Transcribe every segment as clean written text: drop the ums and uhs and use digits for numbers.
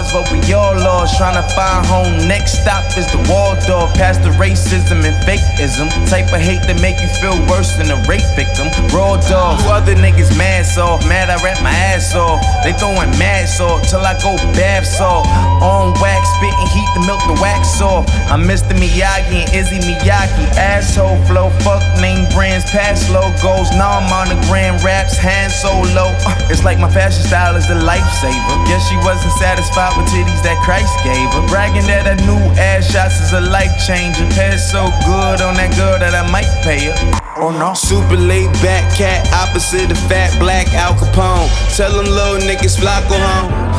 lost, but we all lost. Trying to find home, next stop is the Waldorf. Past the racism and fakeism. Type of hate that make you feel worse than a rape victim. Raw dog, you other niggas mad soft. Mad I rap my ass off. They throwing mad salt till I go bath salt. On wax, spitting heat to milk the wax off. I'm Mr. Miyagi and Izzy Miyagi. Asshole flow, fuck name brands, past logos. Now I'm on the grand raps, hand solo. It's like my fashion style is the lifesaver. Guess she wasn't satisfied with titties that Christ gave her. Bragging that her new ass shots is a life changer. Hair so good on that girl that I might pay her. Oh no. Super laid back cat, opposite of fat black Al Capone. Tell them little niggas fly go home.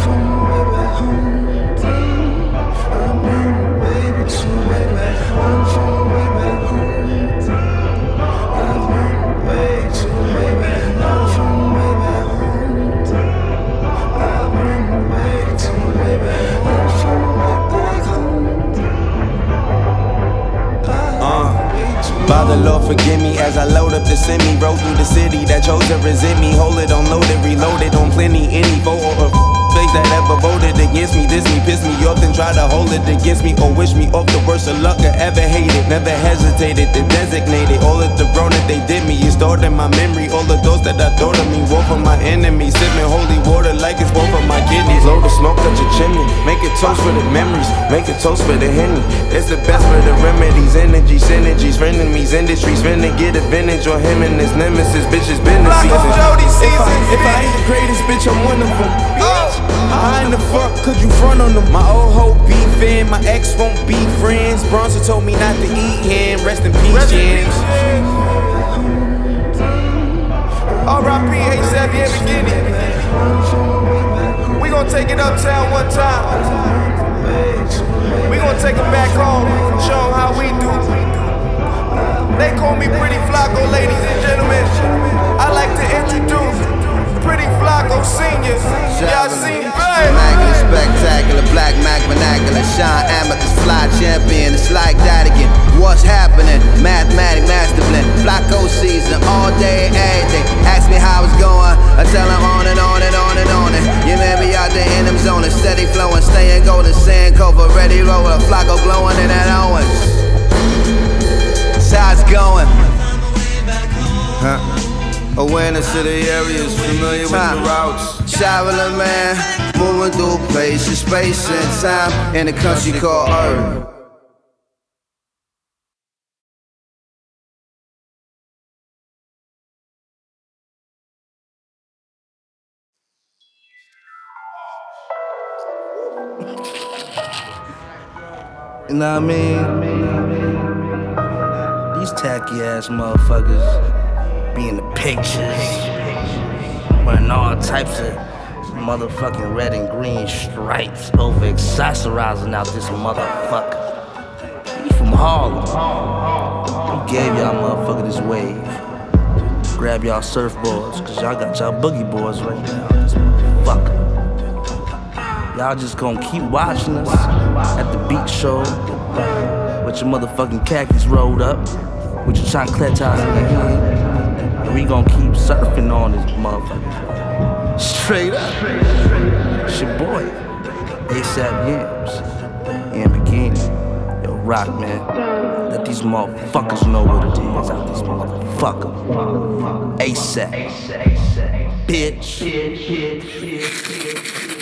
Father, Lord, forgive me as I load up the semi. Roll through the city that chose to resent me. Hold it on loaded, reloaded on plenty. Any vote or face that ever voted against me, diss me, piss me off, then try to hold it against me or wish me off the worst of luck I ever hated. Never hesitated to designate it. All of the wrong that they did me is stored in my memory. All of those that I thought of me, war from my enemies. Sipping holy water like it's born from my kidneys. Blow the smoke out your chimney. Make it toast for the memories. Make it toast for the Henny. It's the best for the remedies. Energy, synergies, frenemies, industries. Finna get advantage on him and his nemesis. Bitches been the season. If I ain't the greatest, bitch, I'm one of them. How in the fuck could you front on them? My old hoe beefin', my ex won't be friends. Bronzer told me not to eat him. Rest in peace, James. R.I.P. ASAP, yeah, beginning. We gon' take it uptown one time. We gon' take it back home. Show them how we do. They call me Pretty Flacco, ladies and gentlemen. I like to introduce Pretty Flacco Senior. Y'all seen Immaculate, spectacular, black Mac vernacular. Shine amethyst, fly champion. It's like that again. What's happening? Mathematic master blend. Flacco season all day, every day. Ask me how it's going. I tell them on and on and on and on. You may be out there in them zones, steady flowing, staying golden, sand cover, ready roller. Flacco glowing in that Owens. That's how it's going. Awareness of the areas, familiar with the routes. Traveling man, moving through places, space and time in a country called Earth. You know what I mean? These tacky ass motherfuckers be in the pictures, wearing all types of motherfucking red and green stripes, over accessorizing out this motherfucker. You from Harlem? Who gave y'all motherfucker this wave? Grab y'all surfboards, cause y'all got y'all boogie boards right now. This motherfucker. Y'all just gonna keep watching us at the beach show with your motherfucking khakis rolled up, with your chancletas in the hand. And we gon' keep surfing on this motherfucker. Straight up. It's your boy, ASAP Yams. And beginning. Yo, rock, man. Let these motherfuckers know what it is out this motherfucker. ASAP. Bitch.